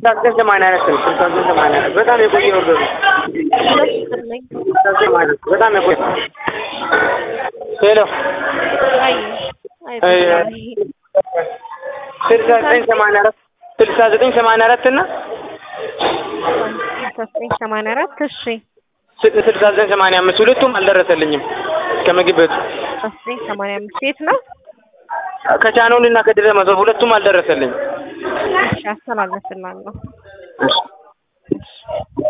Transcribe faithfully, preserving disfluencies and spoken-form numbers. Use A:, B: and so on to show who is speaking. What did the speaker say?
A: ስልሳ ሰማንያ አራት ስልሳ ሰማንያ አራት በጣም የቆየ ኦርደር በጣም የቆየ ሄሎ
B: አይ አይ
A: ስልሳ ሰማንያ አራት ስልሳ ዘጠኝ ሰማንያ አራት እና
B: ስልሳ ዘጠኝ ሰማንያ አራት እሺ
A: ስልሳ ዘጠኝ ሰማንያ አምስት ሁለቱም አልደረሰልኝም ከመግብ ቤቱ
B: ስልሳ ዘጠኝ ሰማንያ አምስት የት ነው
A: ከቻኖልና ከድረ መዘው ሁለቱም አልደረሰልኝም
B: እሺ አስተላልፍልሃለሁ